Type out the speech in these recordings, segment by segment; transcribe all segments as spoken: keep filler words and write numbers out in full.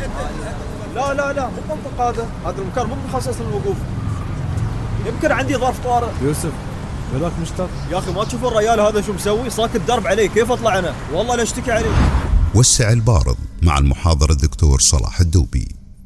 لا لا لا مو منطق هذا، هذا المكان مو مخصص للوقوف. يمكن عندي ظرف طارئ. يوسف بلاك مشتاق يا أخي ما تشوف الرجال هذا شو مسوي؟ ساكت درب عليه، كيف أطلع أنا؟ والله لا أشتكي عليه. وسع البارض مع المحاضر الدكتور صلاح الدوبي.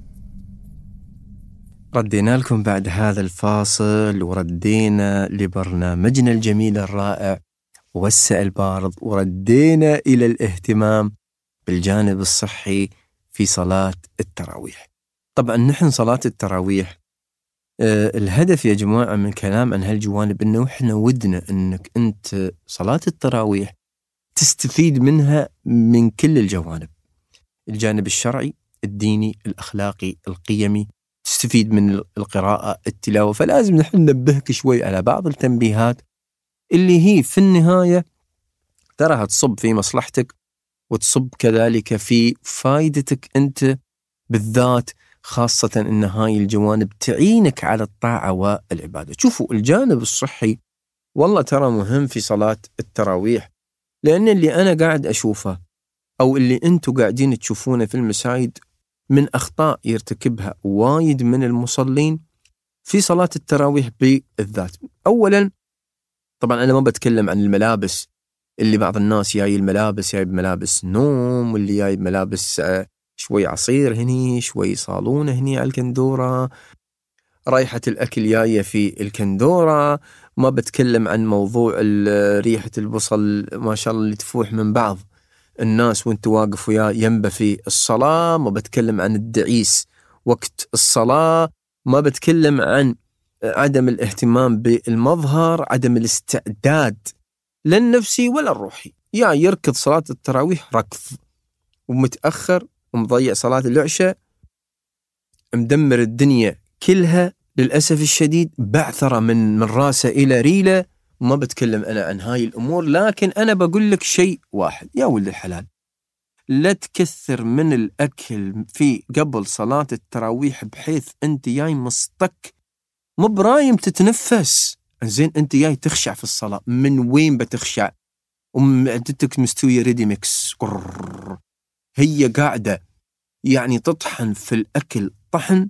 ردينا لكم بعد هذا الفاصل وردينا لبرنامجنا الجميل الرائع وسع البارض، وردينا إلى الاهتمام بالجانب الصحي في صلاة التراويح. طبعا نحن صلاة التراويح أه الهدف يا جماعة من كلام عن هالجوانب إنه إحنا ودنا إنك أنت صلاة التراويح تستفيد منها من كل الجوانب، الجانب الشرعي، الديني، الأخلاقي، القيمي، تستفيد من القراءة، التلاوة. فلازم نحن ننبهك شوي على بعض التنبيهات اللي هي في النهاية تراها تصب في مصلحتك وتصب كذلك في فائدتك أنت بالذات، خاصة أن هاي الجوانب تعينك على الطاعة والعبادة. شوفوا الجانب الصحي والله ترى مهم في صلاة التراويح، لأن اللي أنا قاعد أشوفه أو اللي أنتوا قاعدين تشوفونه في المساجد من أخطاء يرتكبها وايد من المصلين في صلاة التراويح بالذات. أولا طبعا أنا ما بتكلم عن الملابس، اللي بعض الناس جاي الملابس جايب ملابس نوم، واللي جايب ملابس شوي عصير هني شوي صالون هني على الكندورة، رائحة الأكل جاية في الكندورة. ما بتكلم عن موضوع ريحة البصل ما شاء الله اللي تفوح من بعض الناس وانت واقف وياه ينبى في الصلاة. ما بتكلم عن الدعيس وقت الصلاة. ما بتكلم عن عدم الاهتمام بالمظهر، عدم الاستعداد لا النفسي ولا الروحي. يا يركض صلاة التراويح ركض ومتأخر ومضيع صلاة العشاء، مدمر الدنيا كلها للأسف الشديد، بعثرة من من راسه إلى ريله. ما بتكلم أنا عن هاي الأمور، لكن أنا بقول لك شيء واحد يا ولد الحلال، لا تكثر من الأكل في قبل صلاة التراويح بحيث أنت جاي مصطك مو برايم تتنفس. زين أنت جاي تخشع في الصلاة، من وين بتخشع؟ ومعدتك مستوية ريدي ميكس، هي قاعدة يعني تطحن في الأكل طحن،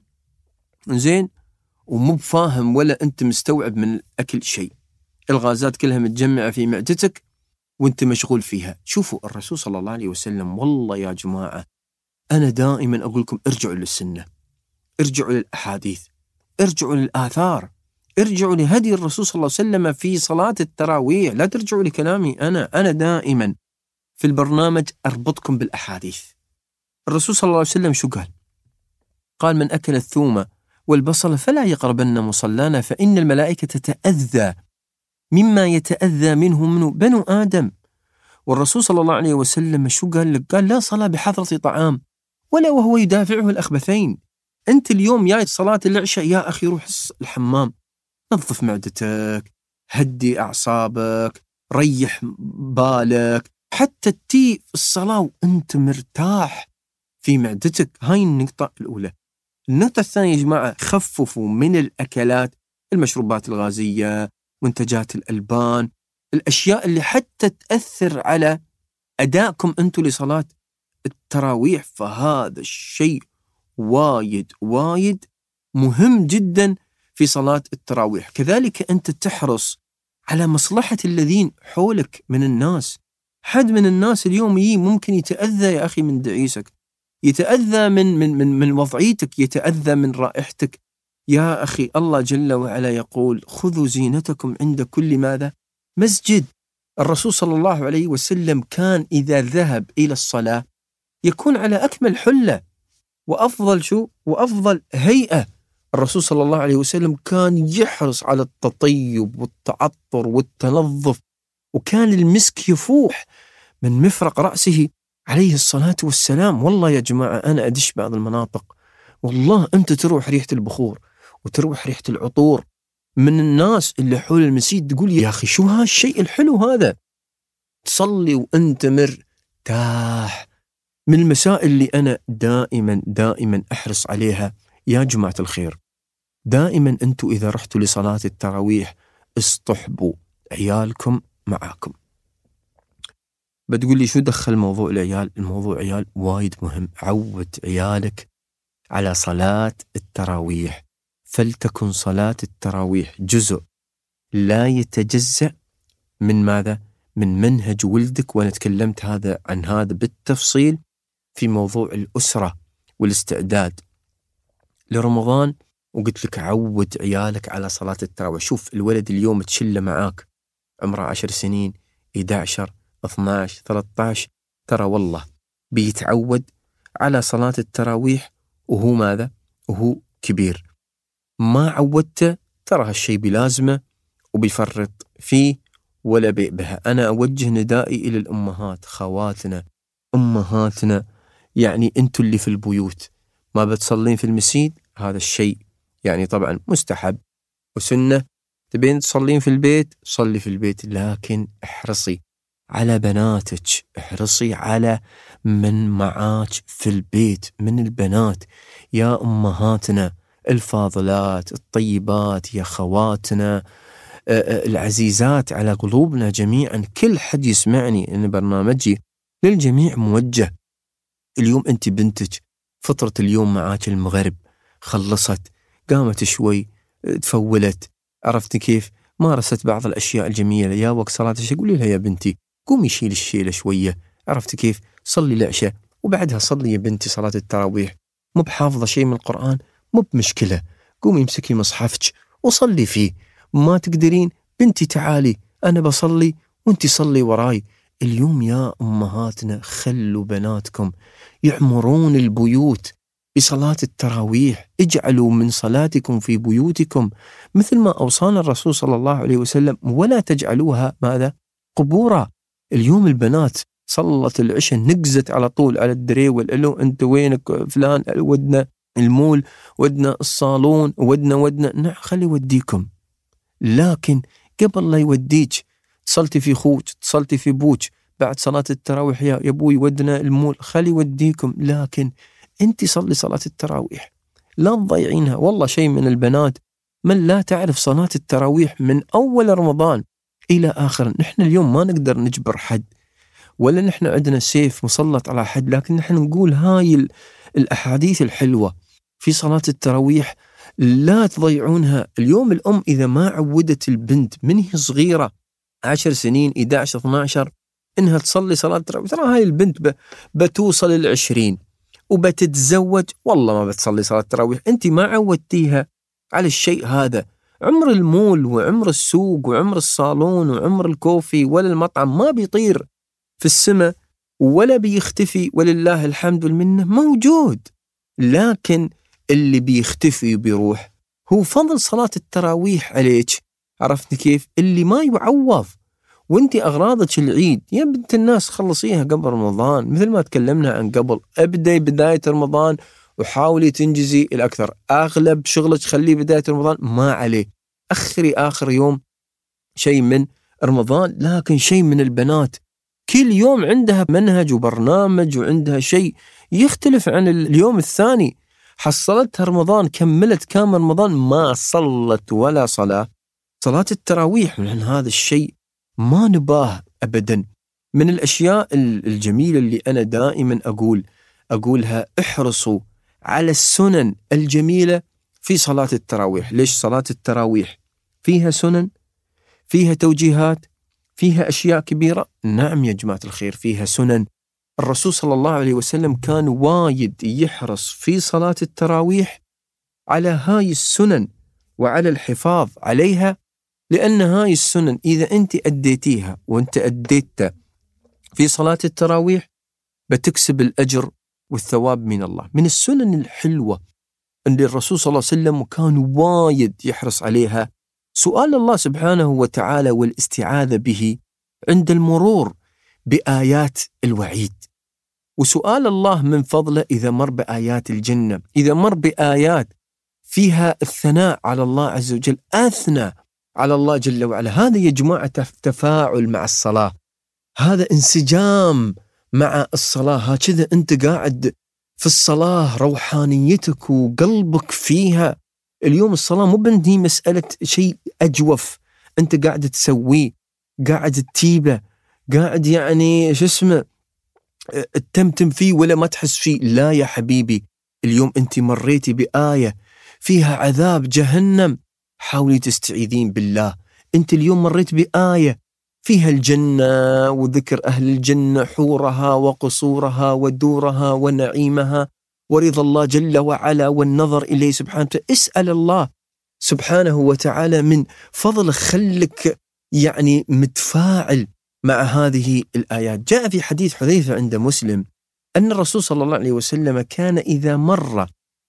زين، ومو بفاهم ولا أنت مستوعب من الأكل شيء، الغازات كلها متجمعة في معدتك وانت مشغول فيها. شوفوا الرسول صلى الله عليه وسلم، والله يا جماعة أنا دائما أقول لكم ارجعوا للسنة، ارجعوا للأحاديث، ارجعوا للآثار، ارجعوا لهدي الرسول صلى الله عليه وسلم في صلاة التراويح. لا ترجعوا لكلامي أنا أنا دائما في البرنامج أربطكم بالأحاديث. الرسول صلى الله عليه وسلم شو قال؟ قال من أكل الثوم والبصل فلا يقربن مصلانا فإن الملائكة تتأذى مما يتأذى منه منه بنو آدم. والرسول صلى الله عليه وسلم شو قال لك؟ قال لا صلاة بحضرة طعام ولا وهو يدافعه الأخبثين. أنت اليوم جاي صلاة العشاء يا أخي روح الحمام، نظف معدتك، هدي أعصابك، ريح بالك، حتى تي في الصلاة وأنت مرتاح في معدتك. هاي النقطة الأولى. النقطة الثانية يا جماعة، خففوا من الأكلات، المشروبات الغازية، منتجات الألبان، الأشياء اللي حتى تأثر على أدائكم أنتوا لصلاة التراويح. فهذا الشيء وايد وايد مهم جدا في صلاة التراويح. كذلك أنت تحرص على مصلحة الذين حولك من الناس. حد من الناس اليوم يجي ممكن يتأذى يا أخي من دعيسك، يتأذى من من من من وضعيتك، يتأذى من رائحتك. يا أخي الله جل وعلا يقول خذوا زينتكم عند كل ماذا؟ مسجد. الرسول صلى الله عليه وسلم كان إذا ذهب إلى الصلاة يكون على أكمل حلة وأفضل شو وأفضل هيئة. الرسول صلى الله عليه وسلم كان يحرص على التطيب والتعطر والتنظف، وكان المسك يفوح من مفرق رأسه عليه الصلاة والسلام. والله يا جماعة أنا أدش بعض المناطق والله أنت تروح ريحة البخور وتروح ريحة العطور من الناس اللي حول المسجد، تقول يا أخي شو هالشيء الحلو هذا، تصلي وأنت مرتاح. من المسائل اللي أنا دائما دائما أحرص عليها يا جماعة الخير، دائما أنتوا إذا رحتوا لصلاة التراويح اصطحبوا عيالكم معاكم. بتقول لي شو دخل موضوع العيال؟ الموضوع عيال وايد مهم. عود عيالك على صلاة التراويح، فلتكن صلاة التراويح جزء لا يتجزأ من ماذا؟ من منهج ولدك. وأنا تكلمت هذا عن هذا بالتفصيل في موضوع الأسرة والاستعداد لرمضان، وقلت لك عود عيالك على صلاة التراويح. شوف الولد اليوم تشله معاك عمره عشر سنين، إحدى عشر، اثني عشر، ثلاثة عشر، ترى والله بيتعود على صلاة التراويح وهو ماذا؟ وهو كبير. ما عودته ترى هالشي بلازمه وبيفرط فيه ولا بيء بها. أنا أوجه ندائي إلى الأمهات، خواتنا، أمهاتنا، يعني أنتوا اللي في البيوت ما بتصلين في المسجد، هذا الشيء يعني طبعا مستحب وسنة. تبين تصلين في البيت صلي في البيت، لكن احرصي على بناتك، احرصي على من معاك في البيت من البنات. يا أمهاتنا الفاضلات الطيبات، يا خواتنا العزيزات على قلوبنا جميعا، كل حد يسمعني إن برنامجي للجميع موجه. اليوم أنت بنتك فطرة اليوم معاك المغرب، خلصت، قامت شوي، تفولت، عرفت كيف؟ مارست بعض الأشياء الجميلة، يا وقت صلاة العشاء قولي لها يا بنتي قومي شيل الشيلة شوية، عرفت كيف؟ صلي العشاء وبعدها صلي يا بنتي صلاة التراويح. مو بحافظة شيء من القرآن مو بمشكلة، قومي امسكي مصحفك وصلي فيه. ما تقدرين بنتي تعالي أنا بصلي وانتي صلي وراي. اليوم يا أمهاتنا خلوا بناتكم يعمرون البيوت بصلاة التراويح، اجعلوا من صلاتكم في بيوتكم مثل ما أوصانا الرسول صلى الله عليه وسلم، ولا تجعلوها ماذا؟ قبورا. اليوم البنات صلت العشاء نقزت على طول على الدريول، قالوا انت وينك فلان؟ ودنا المول، ودنا الصالون، ودنا ودنا نعم خلي وديكم، لكن قبل لا يوديك اتصلتي في خوك، اتصلتي في بوك بعد صلاة التراويح، يا ابوي ودنا المول، خلي وديكم، لكن انت صلي صلاة التراويح لا تضيعينها. والله شيء من البنات من لا تعرف صلاة التراويح من أول رمضان إلى آخر. نحن اليوم ما نقدر نجبر حد ولا نحن عندنا سيف مسلط على حد، لكن نحن نقول هاي الأحاديث الحلوة في صلاة التراويح لا تضيعونها. اليوم الأم إذا ما عودت البنت من هي صغيرة عشر سنين إحدى عشر اثني عشر إنها تصلي صلاة التراويح، ترى هاي البنت بتوصل العشرين وبتتزوج والله ما بتصلي صلاة التراويح. أنت ما عودتيها على الشيء هذا. عمر المول وعمر السوق وعمر الصالون وعمر الكوفي ولا المطعم ما بيطير في السماء ولا بيختفي، ولله الحمد والمنة موجود، لكن اللي بيختفي وبيروح هو فضل صلاة التراويح عليك، عرفت كيف؟ اللي ما يعوض. وانت أغراضك العيد يا بنت الناس خلصيها قبل رمضان، مثل ما تكلمنا عن قبل، ابدأي بداية رمضان وحاولي تنجزي الأكثر. أغلب شغلك خليه بداية رمضان ما عليه، أخري آخر يوم شيء من رمضان. لكن شيء من البنات كل يوم عندها منهج وبرنامج وعندها شيء يختلف عن اليوم الثاني. حصلتها رمضان كملت كامل رمضان ما صلت ولا صلاة. صلاة التراويح من هذا الشيء ما نباه أبدا. من الأشياء الجميلة اللي أنا دائما أقول أقولها احرصوا على السنن الجميلة في صلاة التراويح. ليش؟ صلاة التراويح فيها سنن، فيها توجيهات، فيها أشياء كبيرة. نعم يا جماعة الخير فيها سنن. الرسول صلى الله عليه وسلم كان وايد يحرص في صلاة التراويح على هاي السنن وعلى الحفاظ عليها، لأن هاي السنن إذا أنت أديتيها وأنت أديتها في صلاة التراويح بتكسب الأجر والثواب من الله. من السنن الحلوة أن الرسول صلى الله عليه وسلم كان وايد يحرص عليها سؤال الله سبحانه وتعالى والاستعاذة به عند المرور بآيات الوعيد، وسؤال الله من فضله إذا مر بآيات الجنة، إذا مر بآيات فيها الثناء على الله عز وجل، أثنى على الله جل وعلا. هذا يا جماعة تفاعل مع الصلاة، هذا انسجام مع الصلاة. هكذا أنت قاعد في الصلاة روحانيتك وقلبك فيها. اليوم الصلاة مو بنتي مسألة شيء أجوف أنت قاعد تسويه، قاعد تتيبه، قاعد يعني شو اسمه التمتم فيه ولا ما تحس فيه. لا يا حبيبي، اليوم أنت مريتي بآية فيها عذاب جهنم، حاولي تستعيذين بالله. أنت اليوم مريت بآية فيها الجنة وذكر أهل الجنة، حورها وقصورها ودورها ونعيمها ورضا الله جل وعلا والنظر إليه سبحانه وتعالى. اسأل الله سبحانه وتعالى من فضل، خلك يعني متفاعل مع هذه الآيات. جاء في حديث حذيفة عند مسلم أن الرسول صلى الله عليه وسلم كان إذا مر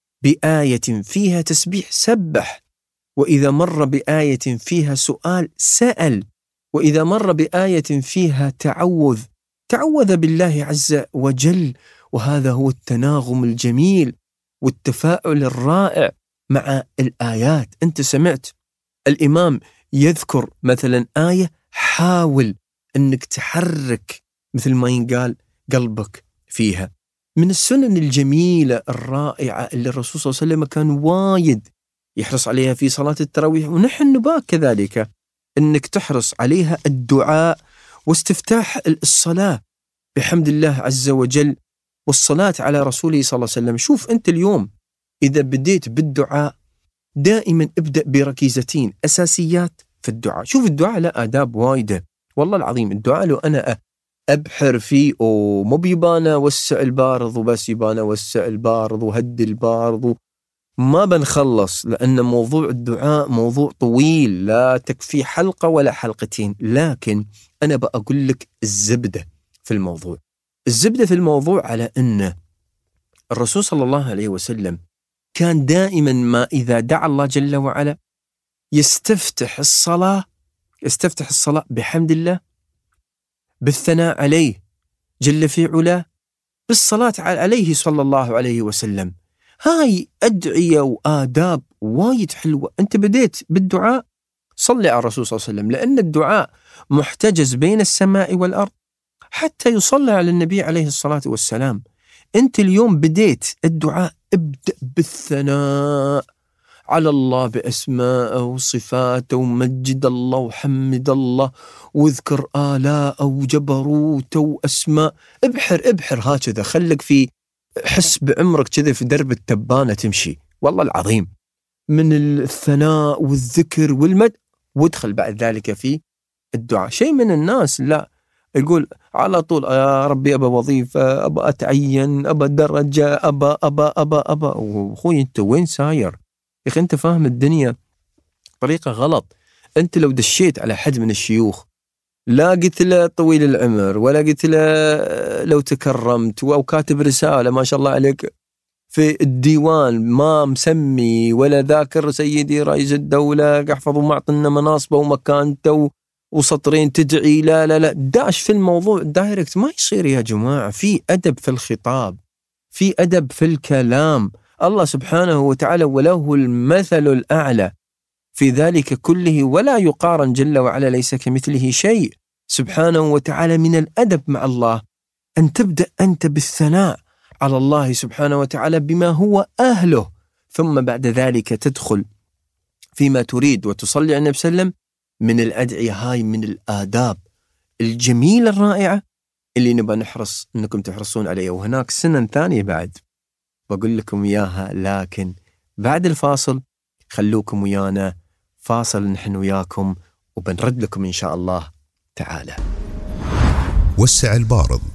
بآية فيها تسبيح سبح، وإذا مر بآية فيها سؤال سأل، وإذا مر بآية فيها تعوذ تعوذ بالله عز وجل. وهذا هو التناغم الجميل والتفاعل الرائع مع الآيات. أنت سمعت الإمام يذكر مثلا آية، حاول أنك تحرك مثل ما ينقال قلبك فيها. من السنن الجميلة الرائعة اللي الرسول صلى الله عليه وسلم كان وايد يحرص عليها في صلاة التراويح، ونحن نباك كذلك، أنك تحرص عليها الدعاء واستفتاح الصلاة بحمد الله عز وجل والصلاة على رسوله صلى الله عليه وسلم. شوف أنت اليوم إذا بديت بالدعاء دائما ابدأ بركيزتين أساسيات في الدعاء. شوف الدعاء لا آداب وايدة والله العظيم. الدعاء لو أنا أبحر فيه ومو بيبانا وسع البارض وبس، يبانا وسع البارض وهد البارض ما بنخلص، لأن موضوع الدعاء موضوع طويل لا تكفي حلقة ولا حلقتين. لكن أنا بقول لك الزبدة في الموضوع. الزبدة في الموضوع على أن الرسول صلى الله عليه وسلم كان دائما ما إذا دعا الله جل وعلا يستفتح الصلاة يستفتح الصلاة بحمد الله، بالثناء عليه جل في علاه، بالصلاة عليه صلى الله عليه وسلم. هاي أدعية وآداب وايد حلوة. أنت بديت بالدعاء، صلي على الرسول صلى الله عليه وسلم، لأن الدعاء محتجز بين السماء والأرض حتى يصلى على النبي عليه الصلاة والسلام. أنت اليوم بديت الدعاء، ابدأ بالثناء على الله بأسماءه وصفاته، ومجد الله وحمد الله واذكر آلاءه وجبروته وأسماء. ابحر ابحر هكذا، خلك في حس بعمرك كذا في درب التبانة تمشي والله العظيم من الثناء والذكر والمد، وادخل بعد ذلك في الدعاء. شيء من الناس لا يقول على طول يا ربي أبا وظيفة، أبا أتعين، أبا درجة، أبا أبا أبا أبا. وأخوي أنت وين ساير يا أخي؟ أنت فاهم الدنيا طريقة غلط. أنت لو دشيت على حد من الشيوخ لا قلت له طويل العمر، ولا قلت له لو تكرمت، أو كاتب رسالة ما شاء الله عليك في الديوان ما مسمي ولا ذاكر سيدي رئيس الدولة احفظوا معطنا مناصبه ومكانته وسطرين تدعي، لا لا لا داش في الموضوع دايركت، ما يصير يا جماعة. في أدب في الخطاب، في أدب في الكلام. الله سبحانه وتعالى وله المثل الأعلى في ذلك كله، ولا يقارن جل وعلا، ليس كمثله شيء سبحانه وتعالى. من الأدب مع الله أن تبدأ أنت بالثناء على الله سبحانه وتعالى بما هو أهله، ثم بعد ذلك تدخل فيما تريد وتصلي على النبي صلى الله عليه وسلم من الأدعية. هاي من الآداب الجميلة الرائعة اللي نبى نحرص أنكم تحرصون عليها. وهناك سنن ثانية بعد بقول لكم إياها، لكن بعد الفاصل خلوكم ويانا. فاصل نحن وياكم وبنرد لكم إن شاء الله تعالى. وسع البارض